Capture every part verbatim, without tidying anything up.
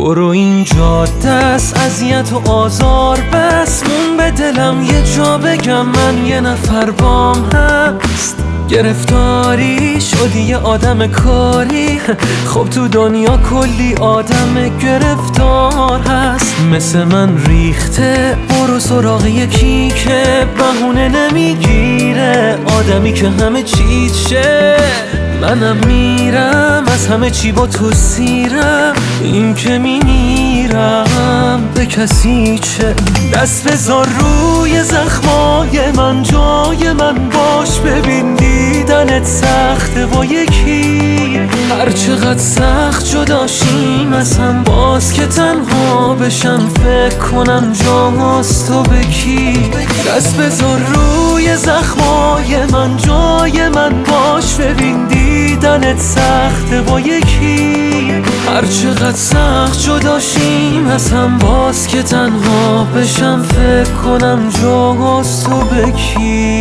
برو این جاده است اذیت و آزار بس، مون به دلم یه جا بگم من یه نفر بام هست. گرفتاری شدی یه آدم کاری، خب تو دنیا کلی آدم گرفتار هست. مثل من ریخته برو سراغ یکی که بهونه نمیگیره، آدمی که همه چیشه. منم میرم از همه چی با تو سیرم، این که میمیرم به کسی چه. دست بذار روی زخمای من، جای من باش، ببین دیدنت سخته با یکی. هر چقدر سخت جداشیم از هم، باز که تنها بشم فکر کنم جاست تو به کی. دست بذار روی زخمای من، جای من باش، ببین دیدنت سخته با یکی. هر چقدر سخت جداشیم از هم، باز که تنها بشم فکر کنم جاست تو به کی.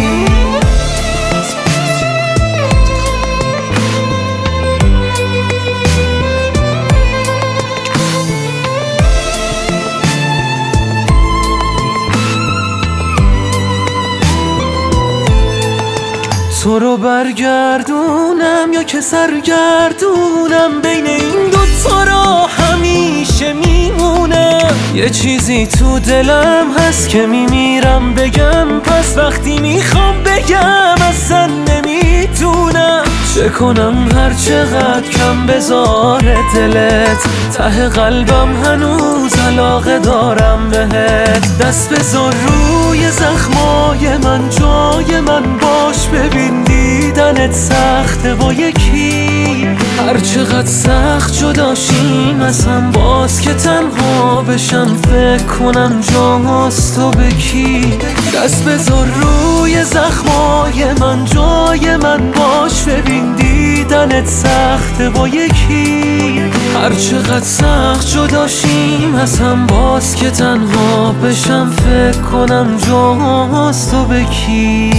تو رو برگردونم یا که سرگردونم، بین این دوتا را همیشه میمونم. یه چیزی تو دلم هست که میمیرم بگم، پس وقتی میخوام بگم اصلا نمیتونم. چه کنم هر چقدر کم بذاره دلت، ته قلبم هنوز علاقه دارم بهت. دست بذار روی زخمای من، جای من باش، ببین دیدنت سخته با یکی. هر چقدر سخت جداشیم از هم، باز که تنها بشم فکر کنم جاست تو به کی. دست بذار روی زخمای من، جای من باش، ببین دیدنت سخته با یکی. هر چقدر سخت جداشیم از هم، باز که تنها بشم فکر کنم جاست تو به کی.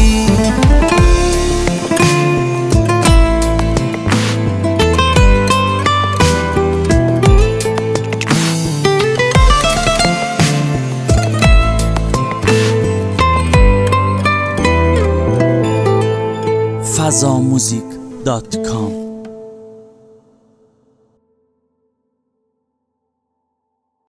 فضا موزیک دات کام